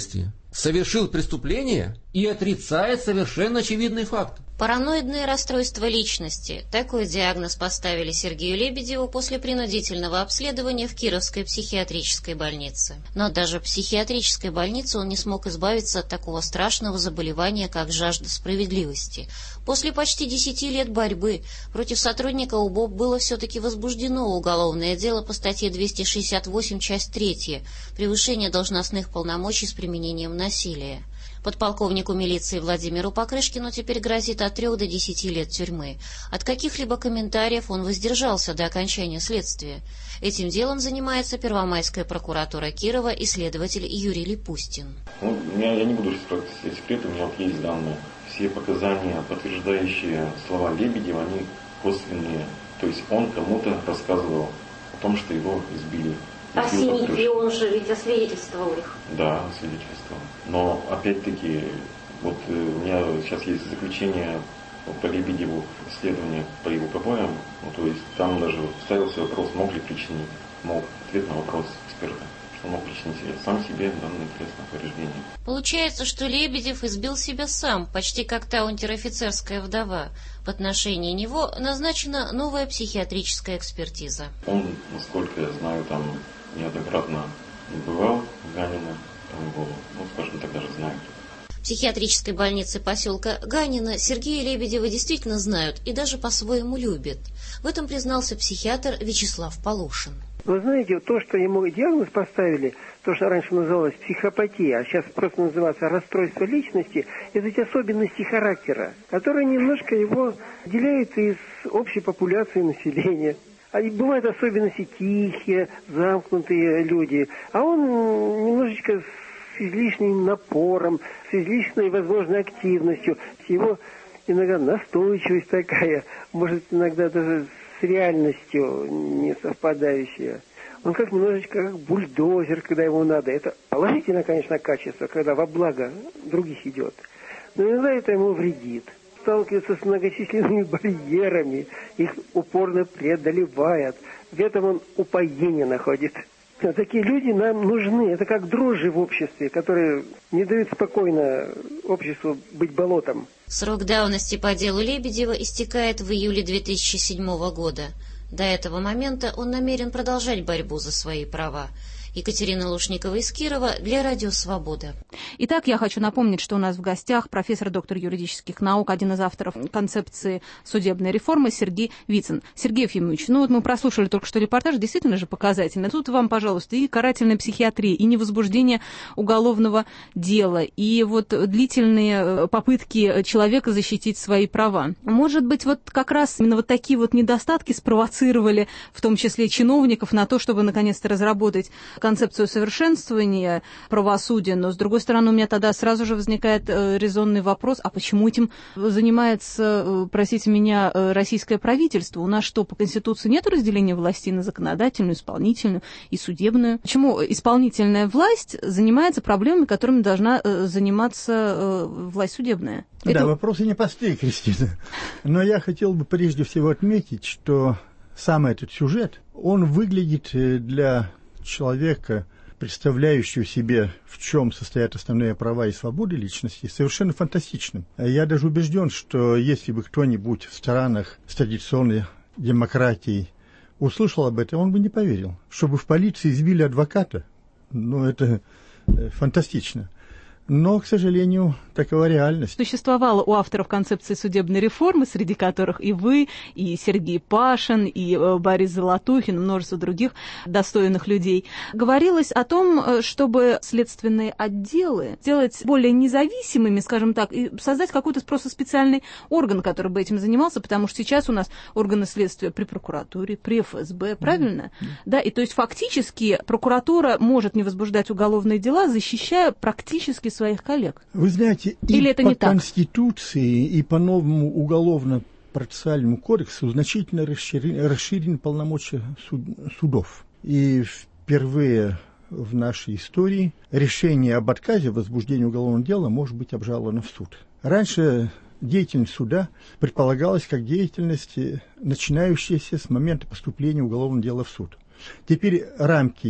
совершил преступление и отрицает совершенно очевидный факт. Параноидное расстройство личности. Такой диагноз поставили Сергею Лебедеву после принудительного обследования в Кировской психиатрической больнице. Но даже в психиатрической больнице он не смог избавиться от такого страшного заболевания, как жажда справедливости. После почти десяти лет борьбы против сотрудника УБОП было все-таки возбуждено уголовное дело по статье двести шестьдесят восемь, часть третья «Превышение должностных полномочий с применением насилия». Подполковнику милиции Владимиру Покрышкину теперь грозит от трех до десяти лет тюрьмы. От каких-либо комментариев он воздержался до окончания следствия. Этим делом занимается Первомайская прокуратура Кирова и следователь Юрий Липустин. Ну, я, я не буду раскрывать все секреты, у меня вот есть данные. Все показания, подтверждающие слова Лебедева, они косвенные. То есть он кому-то рассказывал о том, что его избили. А синяки, он же ведь освидетельствовал их. Да, освидетельствовал. Но опять-таки, вот у меня сейчас есть заключение по Лебедеву, исследование по его побоям. Ну, то есть там даже ставился вопрос, мог ли причинить. Мог. Ответ на вопрос эксперта, что мог причинить сам себе данное телесное повреждение. Получается, что Лебедев избил себя сам, почти как та унтер-офицерская вдова. В отношении него назначена новая психиатрическая экспертиза. Он, насколько я знаю, там неоднократно бывал в Ганино, там его, ну, скажем так, даже знают. В психиатрической больнице поселка Ганино Сергея Лебедева действительно знают и даже по-своему любят. В этом признался психиатр Вячеслав Полушин. Вы знаете, то, что ему диагноз поставили, то, что раньше называлось психопатия, а сейчас просто называется расстройство личности, это эти особенности характера, которые немножко его отделяют из общей популяции населения. А бывают особенности тихие, замкнутые люди, а он немножечко с излишним напором, с излишней, возможно, активностью, его иногда настойчивость такая, может, иногда даже с реальностью не совпадающая. Он как немножечко как бульдозер, когда ему надо. Это положительное, конечно, качество, когда во благо других идет. Но иногда это ему вредит. Сталкивается с многочисленными барьерами, их упорно преодолевает. В этом он упоение находит. Такие люди нам нужны. Это как дрожжи в обществе, которые не дают спокойно обществу быть болотом. Срок давности по делу Лебедева истекает в июле две тысячи седьмого года. До этого момента он намерен продолжать борьбу за свои права. Екатерина Лушникова из Кирова для Радио Свобода. Итак, я хочу напомнить, что у нас в гостях профессор, доктор юридических наук, один из авторов концепции судебной реформы Сергей Вицин. Сергей Ефимович, ну вот мы прослушали только что репортаж, действительно же показательный. Тут вам, пожалуйста, и карательная психиатрия, и невозбуждение уголовного дела, и вот длительные попытки человека защитить свои права. Может быть, вот как раз именно вот такие вот недостатки спровоцировали, в том числе чиновников, на то, чтобы наконец-то разработать концепцию совершенствования правосудия, но, с другой стороны, у меня тогда сразу же возникает э, резонный вопрос, а почему этим занимается, э, простите меня, э, российское правительство? У нас что, по Конституции нет разделения властей на законодательную, исполнительную и судебную? Почему исполнительная власть занимается проблемами, которыми должна э, заниматься э, власть судебная? Да, Это... вопросы непростые, Кристина. Но я хотел бы прежде всего отметить, что сам этот сюжет, он выглядит для человека, представляющего себе, в чем состоят основные права и свободы личности, совершенно фантастичным. Я даже убежден, что если бы кто-нибудь в странах с традиционной демократией услышал об этом, он бы не поверил. Чтобы в полиции избили адвоката, ну, это фантастично. Но, к сожалению, такова реальность. Существовала у авторов концепции судебной реформы, среди которых и вы, и Сергей Пашин, и Борис Золотухин, множество других достойных людей. Говорилось о том, чтобы следственные отделы сделать более независимыми, скажем так, и создать какой-то просто специальный орган, который бы этим занимался, потому что сейчас у нас органы следствия при прокуратуре, при эф эс бэ, правильно? Mm-hmm. Да, и то есть фактически прокуратура может не возбуждать уголовные дела, защищая практически своих коллег. Вы знаете, Или и это по не так? Конституции, и по новому уголовно-процессуальному кодексу значительно расширены, расширены полномочия суд, судов. И впервые в нашей истории решение об отказе в возбуждении уголовного дела может быть обжаловано в суд. Раньше деятельность суда предполагалась как деятельность, начинающаяся с момента поступления уголовного дела в суд. Теперь рамки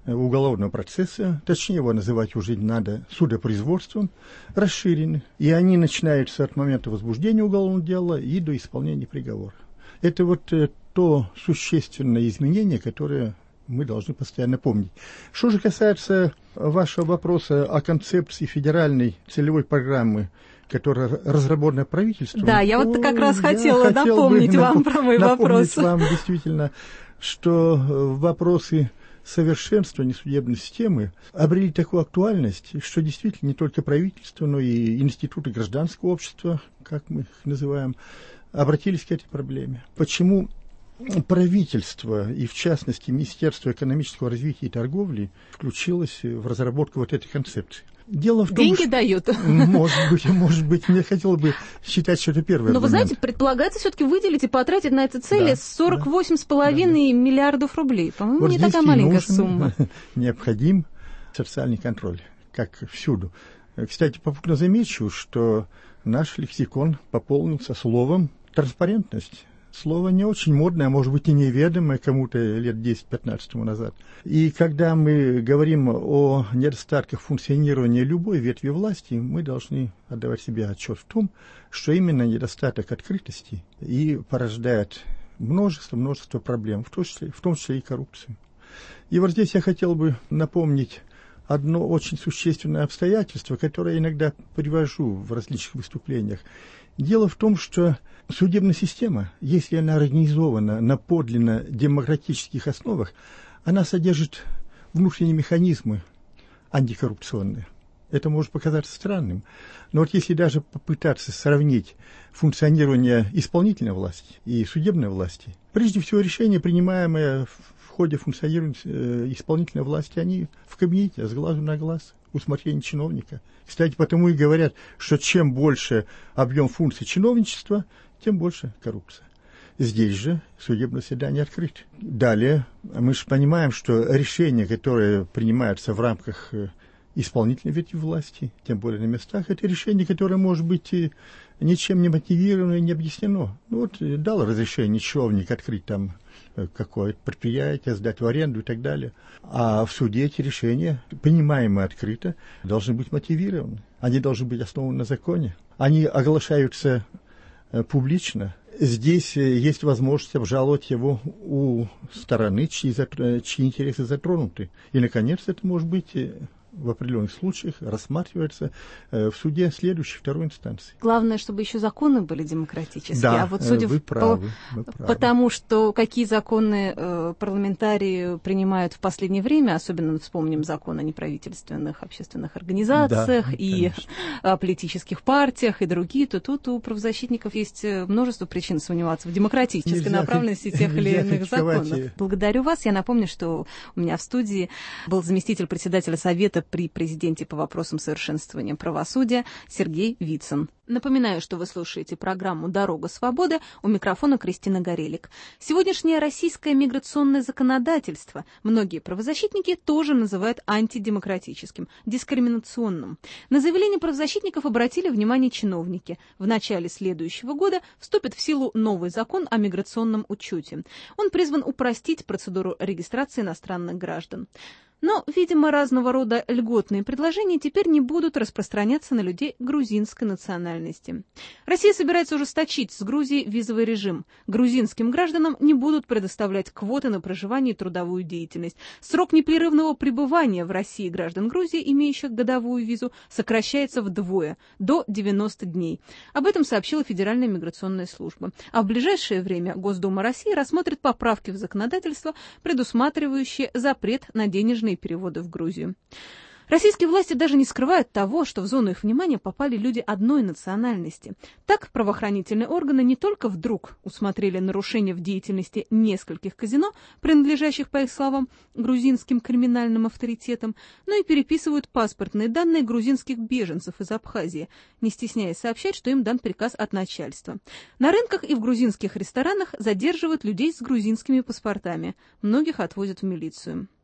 уголовного процесса, точнее его называть уже надо судопроизводством, расширены. И они начинаются от момента возбуждения уголовного дела и до исполнения приговора. Это вот то существенное изменение, которое мы должны постоянно помнить. Что же касается вашего вопроса о концепции федеральной целевой программы, которая разработана правительством. Да, я вот как раз хотела хотел напомнить вам напом- про мой вопрос. Напомнить вам действительно, что вопросы совершенствования судебной системы обрели такую актуальность, что действительно не только правительство, но и институты гражданского общества, как мы их называем, обратились к этой проблеме. Почему правительство, и в частности Министерство экономического развития и торговли, включилось в разработку вот этой концепции? Дело в том, Деньги что, дают. Может быть, может быть, мне хотелось бы считать, что это первый Но аргумент. вы знаете, предполагается все-таки выделить и потратить на эти цели Да, сорок восемь с половиной миллиардов рублей. По-моему, Вот не здесь такая и маленькая нужен, сумма. Необходим социальный контроль, как всюду. Кстати, попутно замечу, что наш лексикон пополнился словом «транспарентность». Слово не очень модное, а может быть и неведомое кому-то лет десять-пятнадцать тому назад. И когда мы говорим о недостатках функционирования любой ветви власти, мы должны отдавать себе отчет в том, что именно недостаток открытости и порождает множество-множество проблем, в том числе, в том числе и коррупцию. И вот здесь я хотел бы напомнить одно очень существенное обстоятельство, которое я иногда привожу в различных выступлениях. Дело в том, что судебная система, если она организована на подлинно демократических основах, она содержит внутренние механизмы антикоррупционные. Это может показаться странным, но вот если даже попытаться сравнить функционирование исполнительной власти и судебной власти, прежде всего решения, принимаемые в ходе функционирования исполнительной власти, они в кабинете, с глазу на глаз, усмотрение чиновника. Кстати, потому и говорят, что чем больше объем функций чиновничества, тем больше коррупция. Здесь же судебное заседание открыто. Далее, мы же понимаем, что решения, которые принимаются в рамках исполнительной ветви власти, тем более на местах, это решение, которое может быть ничем не мотивировано и не объяснено. Ну вот дал разрешение чиновник открыть там какое-то предприятие, сдать в аренду и так далее. А в суде эти решения, принимаемые открыто, должны быть мотивированы. Они должны быть основаны на законе. Они оглашаются публично. Здесь есть возможность обжаловать его у стороны, чьи, чьи интересы затронуты. И, наконец, это может быть в определенных случаях рассматривается э, в суде следующей, второй инстанции. Главное, чтобы еще законы были демократические. Да, а вот судя вы по, правы, вы правы. Потому что какие законы э, парламентарии принимают в последнее время, особенно вспомним закон о неправительственных общественных организациях, да, и конечно. О политических партиях и другие, то тут у правозащитников есть множество причин сомневаться в демократической нельзя направленности тех или иных законов. И... Благодарю вас. Я напомню, что у меня в студии был заместитель председателя Совета при президенте по вопросам совершенствования правосудия Сергей Вицин. Напоминаю, что вы слушаете программу «Дорога свободы», у микрофона Кристина Горелик. Сегодняшнее российское миграционное законодательство многие правозащитники тоже называют антидемократическим, дискриминационным. На заявление правозащитников обратили внимание чиновники. В начале следующего года вступит в силу новый закон о миграционном учете. Он призван упростить процедуру регистрации иностранных граждан. Но, видимо, разного рода льготные предложения теперь не будут распространяться на людей грузинской национальности. Россия собирается ужесточить с Грузией визовый режим. Грузинским гражданам не будут предоставлять квоты на проживание и трудовую деятельность. Срок непрерывного пребывания в России граждан Грузии, имеющих годовую визу, сокращается вдвое, до девяноста дней. Об этом сообщила Федеральная миграционная служба. А в ближайшее время Госдума России рассмотрит поправки в законодательство, предусматривающие запрет на денежные переводы в Грузию. Российские власти даже не скрывают того, что в зону их внимания попали люди одной национальности. Так, правоохранительные органы не только вдруг усмотрели нарушения в деятельности нескольких казино, принадлежащих, по их словам, грузинским криминальным авторитетам, но и переписывают паспортные данные грузинских беженцев из Абхазии, не стесняясь сообщать, что им дан приказ от начальства. На рынках и в грузинских ресторанах задерживают людей с грузинскими паспортами. Многих отвозят в милицию.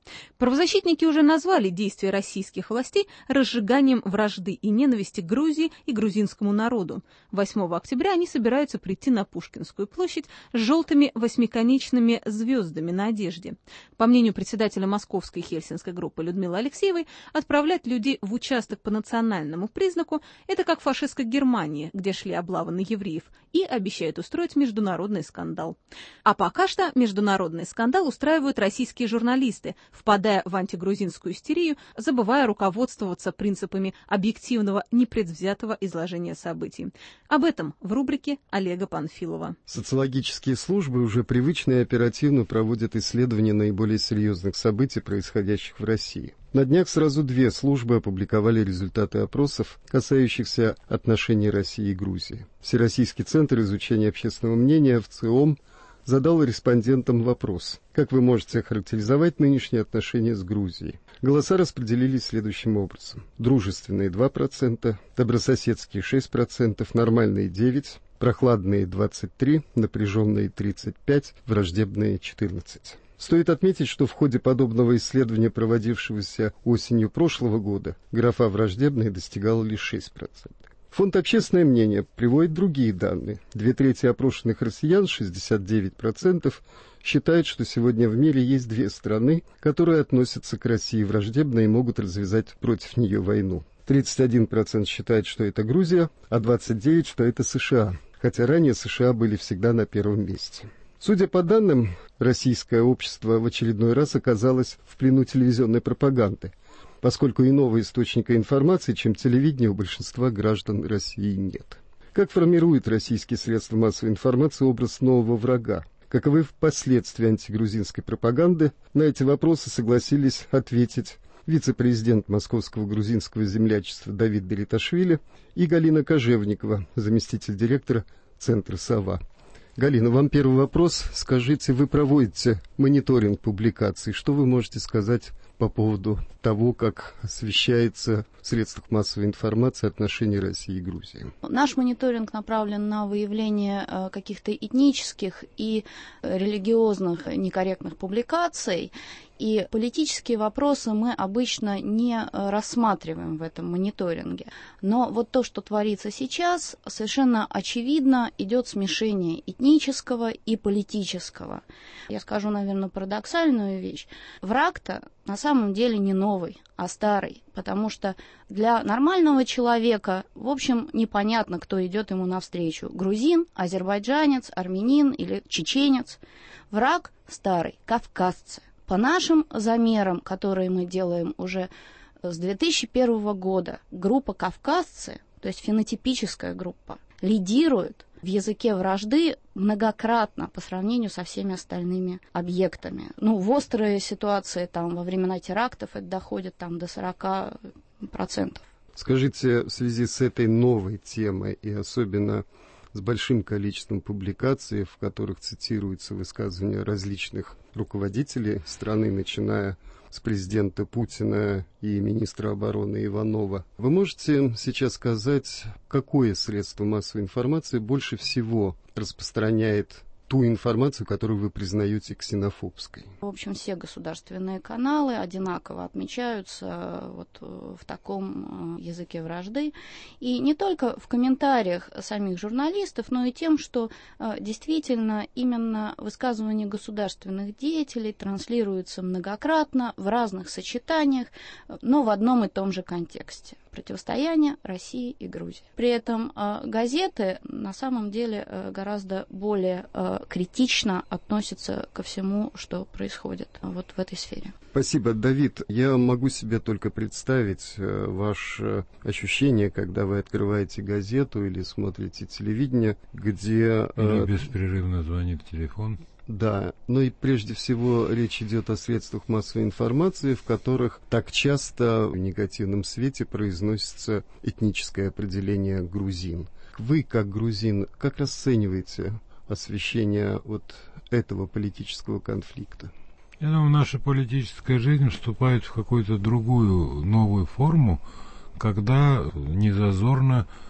Правозащитники уже назвали действия российских властей разжиганием вражды и ненависти к Грузии и грузинскому народу. восьмого октября они собираются прийти на Пушкинскую площадь с желтыми восьмиконечными звездами на одежде. По мнению председателя Московской хельсинской группы Людмилы Алексеевой, отправлять людей в участок по национальному признаку – это как в фашистской Германии, где шли облавы на евреев, и обещают устроить международный скандал. А пока что международный скандал устраивают российские журналисты, впадая в антигрузинскую истерию, забывая руководствоваться принципами объективного, непредвзятого изложения событий. Об этом в рубрике Олега Панфилова. Социологические службы уже привычно и оперативно проводят исследования наиболее серьезных событий, происходящих в России. На днях сразу две службы опубликовали результаты опросов, касающихся отношений России и Грузии. Всероссийский центр изучения общественного мнения ВЦИОМ задал респондентам вопрос: как вы можете охарактеризовать нынешние отношения с Грузией? Голоса распределились следующим образом: дружественные два процента, добрососедские шесть процентов, нормальные девять процентов, прохладные двадцать три процента, напряженные тридцать пять процентов, враждебные четырнадцать процентов. Стоит отметить, что в ходе подобного исследования, проводившегося осенью прошлого года, графа «враждебные» достигала лишь шесть процентов. Фонд «Общественное мнение» приводит другие данные. Две трети опрошенных россиян, шестьдесят девять процентов, считают, что сегодня в мире есть две страны, которые относятся к России враждебно и могут развязать против нее войну. тридцать один процент считает, что это Грузия, а двадцать девять процентов, что это США, хотя ранее США были всегда на первом месте. Судя по данным, российское общество в очередной раз оказалось в плену телевизионной пропаганды, поскольку иного источника информации, чем телевидение, у большинства граждан России нет. Как формирует российские средства массовой информации образ нового врага? Каковы последствия антигрузинской пропаганды? На эти вопросы согласились ответить вице-президент Московского грузинского землячества Давид Белиташвили и Галина Кожевникова, заместитель директора Центра «Сова». Галина, вам первый вопрос. Скажите, вы проводите мониторинг публикаций. Что вы можете сказать по поводу того, как освещается в средствах массовой информации отношения России и Грузии? Наш мониторинг направлен на выявление э, каких-то этнических и религиозных некорректных публикаций. И политические вопросы мы обычно не рассматриваем в этом мониторинге. Но вот то, что творится сейчас, совершенно очевидно идет смешение этнического и политического. Я скажу, наверное, парадоксальную вещь. Враг-то на самом деле не новый, а старый. Потому что для нормального человека, в общем, непонятно, кто идет ему навстречу. Грузин, азербайджанец, армянин или чеченец. Враг старый, кавказцы. По нашим замерам, которые мы делаем уже с две тысячи первого года, группа «Кавказцы», то есть фенотипическая группа, лидирует в языке вражды многократно по сравнению со всеми остальными объектами. Ну, в острые ситуации, там, во времена терактов, это доходит там, до сорока процентов. Скажите, в связи с этой новой темой и особенно с большим количеством публикаций, в которых цитируются высказывания различных руководителей страны, начиная с президента Путина и министра обороны Иванова. Вы можете сейчас сказать, какое средство массовой информации больше всего распространяет ту информацию, которую вы признаете ксенофобской? В общем, все государственные каналы одинаково отмечаются вот в таком языке вражды. И не только в комментариях самих журналистов, но и тем, что действительно именно высказывания государственных деятелей транслируются многократно в разных сочетаниях, но в одном и том же контексте. Противостояние России и Грузии. При этом э, газеты на самом деле э, гораздо более э, критично относятся ко всему, что происходит э, вот в этой сфере. Спасибо, Давид. Я могу себе только представить э, ваше ощущение, когда вы открываете газету или смотрите телевидение, где... Э, или беспрерывно звонит телефон. Да, но и прежде всего речь идет о средствах массовой информации, в которых так часто в негативном свете произносится этническое определение грузин. Вы, как грузин, как расцениваете освещение вот этого политического конфликта? Я думаю, наша политическая жизнь вступает в какую-то другую новую форму, когда незазорно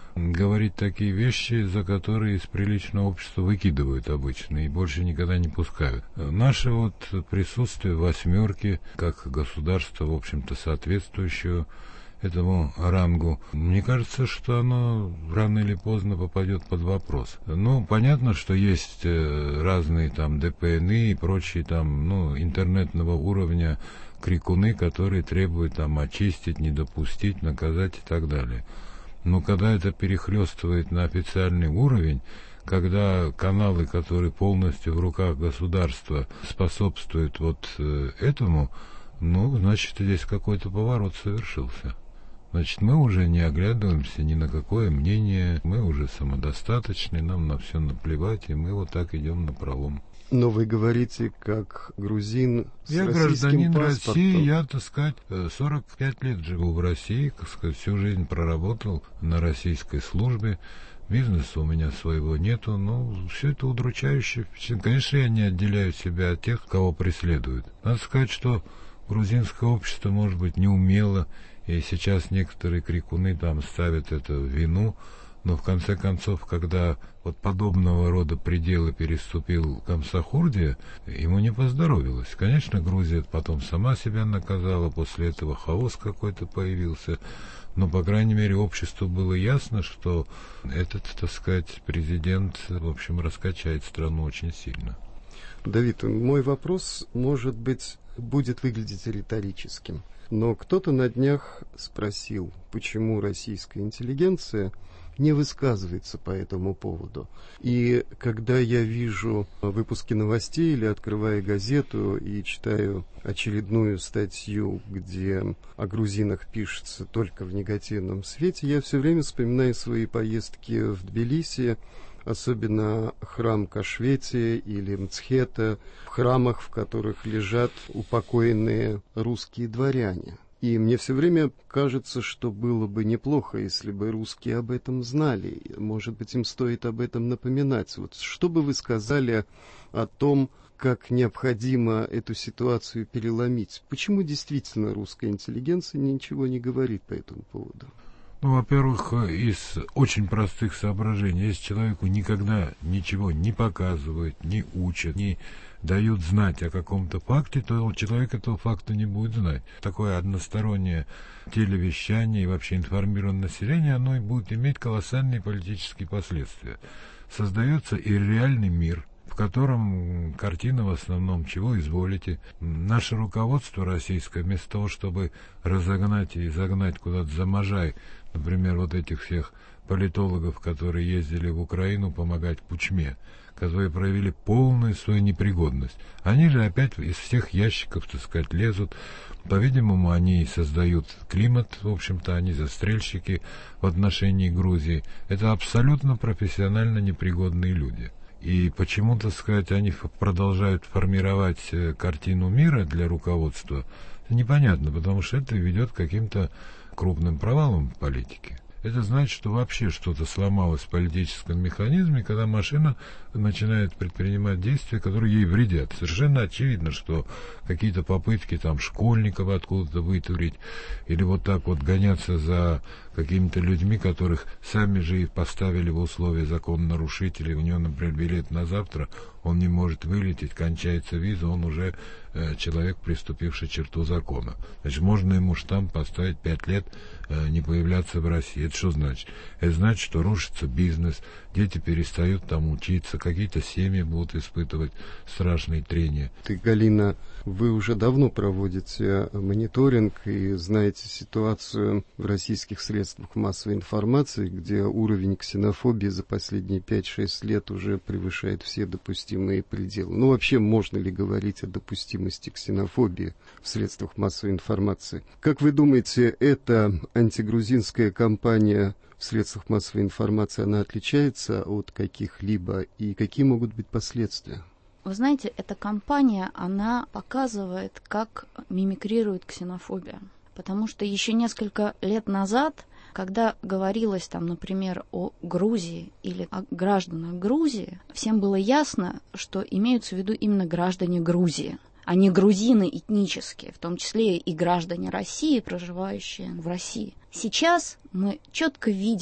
говорить такие вещи, за которые из приличного общества выкидывают обычно и больше никогда не пускают. Наше вот присутствие в «восьмерке», как государство, в общем-то, соответствующее этому рангу, мне кажется, что оно рано или поздно попадет под вопрос. Ну, понятно, что есть разные там дэ пэ эн и и прочие там, ну, интернетного уровня крикуны, которые требуют там очистить, не допустить, наказать и так далее. Но когда это перехлестывает на официальный уровень, когда каналы, которые полностью в руках государства, способствуют вот э, этому, ну, значит, здесь какой-то поворот совершился. Значит, мы уже не оглядываемся ни на какое мнение, мы уже самодостаточны, нам на все наплевать, и мы вот так идем напролом. Но вы говорите, как грузин с я российским гражданин паспортом. России, я, так сказать, сорок пять лет живу в России, так сказать, всю жизнь проработал на российской службе. Бизнеса у меня своего нету, но все это удручающе впечатление. Конечно, я не отделяю себя от тех, кого преследуют. Надо сказать, что грузинское общество, может быть, не умело, и сейчас некоторые крикуны там ставят это в вину, но в конце концов, когда вот подобного рода пределы переступил Камсахурдия, ему не поздоровилось. Конечно, Грузия потом сама себя наказала, после этого хаос какой-то появился, но, по крайней мере, обществу было ясно, что этот, так сказать, президент, в общем, раскачает страну очень сильно. Давид, мой вопрос, может быть, будет выглядеть риторическим, но кто-то на днях спросил, почему российская интеллигенция не высказывается по этому поводу. И когда я вижу выпуски новостей или открываю газету и читаю очередную статью, где о грузинах пишется только в негативном свете, я все время вспоминаю свои поездки в Тбилиси, особенно храм Кашвети или Мцхета, в храмах, в которых лежат упокоенные русские дворяне. И мне все время кажется, что было бы неплохо, если бы русские об этом знали. Может быть, им стоит об этом напоминать. Вот что бы вы сказали о том, как необходимо эту ситуацию переломить? Почему действительно русская интеллигенция ничего не говорит по этому поводу? Ну, во-первых, из очень простых соображений. Если человеку никогда ничего не показывают, не учат, не дают знать о каком-то факте, то человек этого факта не будет знать. Такое одностороннее телевещание и вообще информированное население, оно и будет иметь колоссальные политические последствия. Создается и реальный мир, в котором картина в основном «чего изволите». Наше руководство российское, вместо того, чтобы разогнать и загнать куда-то за Можай, например, вот этих всех политологов, которые ездили в Украину помогать Кучме, которые проявили полную свою непригодность. Они же опять из всех ящиков, так сказать, лезут. По-видимому, они создают климат, в общем-то, они застрельщики в отношении Грузии. Это абсолютно профессионально непригодные люди. И почему, так сказать, они продолжают формировать картину мира для руководства, непонятно, потому что это ведет к каким-то крупным провалам в политике. Это значит, что вообще что-то сломалось в политическом механизме, когда машина начинает предпринимать действия, которые ей вредят. Совершенно очевидно, что какие-то попытки там школьников откуда-то вытурить или вот так вот гоняться за какими-то людьми, которых сами же и поставили в условия закононарушителей. У него, например, билет на завтра, он не может вылететь, кончается виза, он уже э, человек, приступивший черту закона. Значит, можно ему штамп поставить пять лет, э, не появляться в России. Это что значит? Это значит, что рушится бизнес, дети перестают там учиться, какие-то семьи будут испытывать страшные трения. Ты, Галина, вы уже давно проводите мониторинг и знаете ситуацию в российских средствах массовой информации, где уровень ксенофобии за последние пять-шесть лет уже превышает все допустимые пределы. Ну, вообще, можно ли говорить о допустимости ксенофобии в средствах массовой информации? Как вы думаете, эта антигрузинская кампания в средствах массовой информации, она отличается от каких-либо, и какие могут быть последствия? Вы знаете, эта кампания, она показывает, как мимикрирует ксенофобия. Потому что еще несколько лет назад, когда говорилось там, например, о Грузии или о гражданах Грузии, всем было ясно, что имеются в виду именно граждане Грузии, а не грузины этнические, в том числе и граждане России, проживающие в России. Сейчас мы четко видим,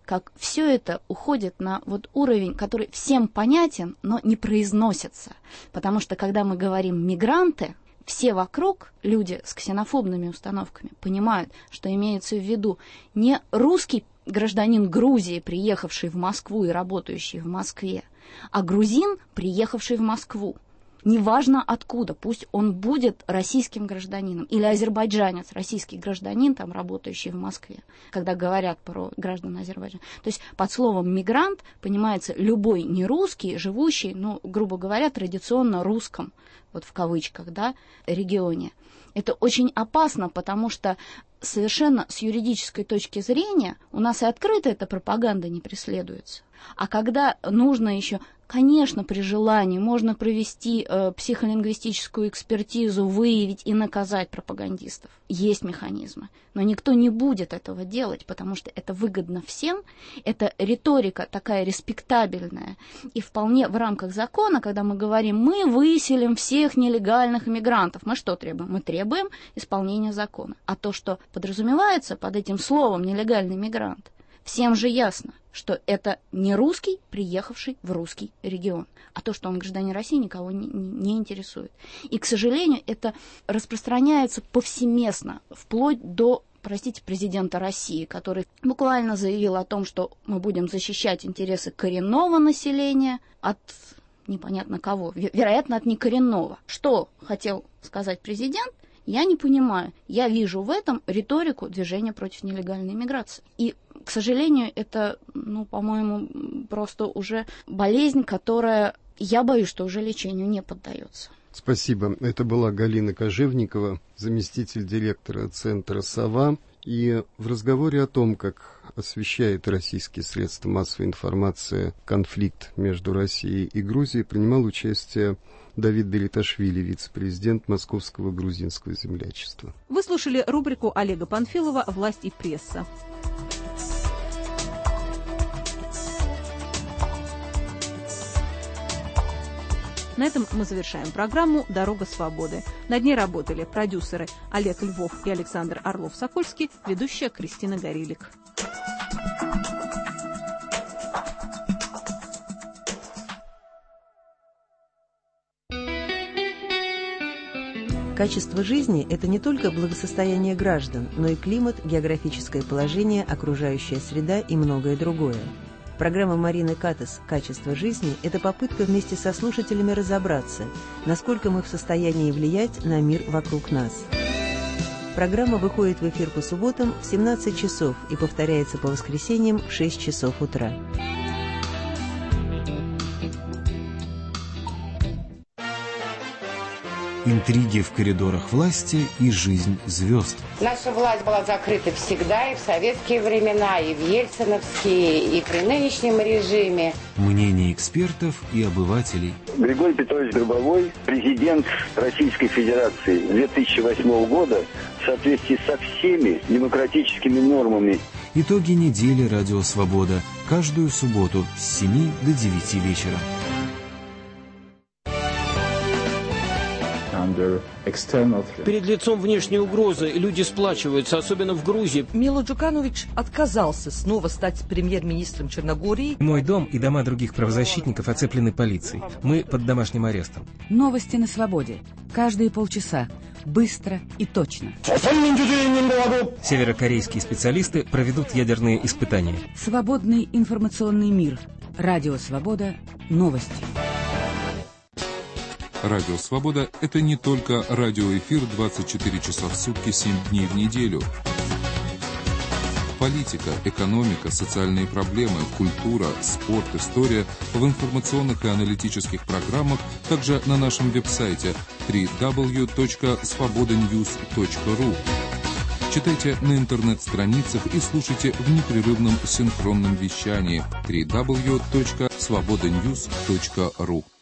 как все это уходит на вот уровень, который всем понятен, но не произносится. Потому что когда мы говорим «мигранты», все вокруг, люди с ксенофобными установками, понимают, что имеется в виду не русский гражданин Грузии, приехавший в Москву и работающий в Москве, а грузин, приехавший в Москву. Неважно откуда, пусть он будет российским гражданином, или азербайджанец, российский гражданин, там, работающий в Москве, когда говорят про граждан Азербайджана. То есть под словом «мигрант» понимается любой нерусский, живущий, ну, грубо говоря, традиционно русском, вот в кавычках, да, регионе. Это очень опасно, потому что совершенно с юридической точки зрения у нас и открыто эта пропаганда не преследуется. А когда нужно еще, конечно, при желании можно провести э, психолингвистическую экспертизу, выявить и наказать пропагандистов. Есть механизмы. Но никто не будет этого делать, потому что это выгодно всем. Это риторика такая респектабельная. И вполне в рамках закона, когда мы говорим, мы выселим всех нелегальных иммигрантов, мы что требуем? Мы требуем исполнения закона. А то, что подразумевается под этим словом «нелегальный мигрант», всем же ясно, что это не русский, приехавший в русский регион. А то, что он гражданин России, никого не, не интересует. И, к сожалению, это распространяется повсеместно, вплоть до, простите, президента России, который буквально заявил о том, что мы будем защищать интересы коренного населения от непонятно кого, вероятно, от некоренного. Что хотел сказать президент? Я не понимаю. Я вижу в этом риторику движения против нелегальной иммиграции. И, к сожалению, это, ну, по-моему, просто уже болезнь, которая, я боюсь, что уже лечению не поддается. Спасибо. Это была Галина Кожевникова, заместитель директора центра «Сова». И в разговоре о том, как освещает российские средства массовой информации конфликт между Россией и Грузией, принимал участие Давид Белиташвили, вице-президент Московского грузинского землячества. Вы слушали рубрику Олега Панфилова «Власть и пресса». На этом мы завершаем программу «Дорога свободы». Над ней работали продюсеры Олег Львов и Александр Орлов-Сокольский, ведущая Кристина Горилик. Качество жизни – это не только благосостояние граждан, но и климат, географическое положение, окружающая среда и многое другое. Программа Марины Катас «Качество жизни» – это попытка вместе со слушателями разобраться, насколько мы в состоянии влиять на мир вокруг нас. Программа выходит в эфир по субботам в семнадцать часов и повторяется по воскресеньям в шесть часов утра. Интриги в коридорах власти и жизнь звезд. Наша власть была закрыта всегда, и в советские времена, и в ельциновские, и при нынешнем режиме. Мнения экспертов и обывателей. Григорий Петрович Гробовой, президент Российской Федерации две тысячи восьмого года, в соответствии со всеми демократическими нормами. Итоги недели «Радио Свобода» каждую субботу с семи до девяти вечера. Перед лицом внешней угрозы люди сплачиваются, особенно в Грузии. Мило Джуканович отказался снова стать премьер-министром Черногории. Мой дом и дома других правозащитников оцеплены полицией. Мы под домашним арестом. Новости на свободе. Каждые полчаса. Быстро и точно. Северокорейские специалисты проведут ядерные испытания. Свободный информационный мир. Радио Свобода. Новости. Радио Свобода – это не только радиоэфир двадцать четыре часа в сутки, семь дней в неделю. Политика, экономика, социальные проблемы, культура, спорт, история в информационных и аналитических программах, также на нашем веб-сайте дабл ю дабл ю дабл ю точка свобода ньюс точка ру. Читайте на интернет-страницах и слушайте в непрерывном синхронном вещании дабл ю дабл ю дабл ю точка свобода ньюс точка ру.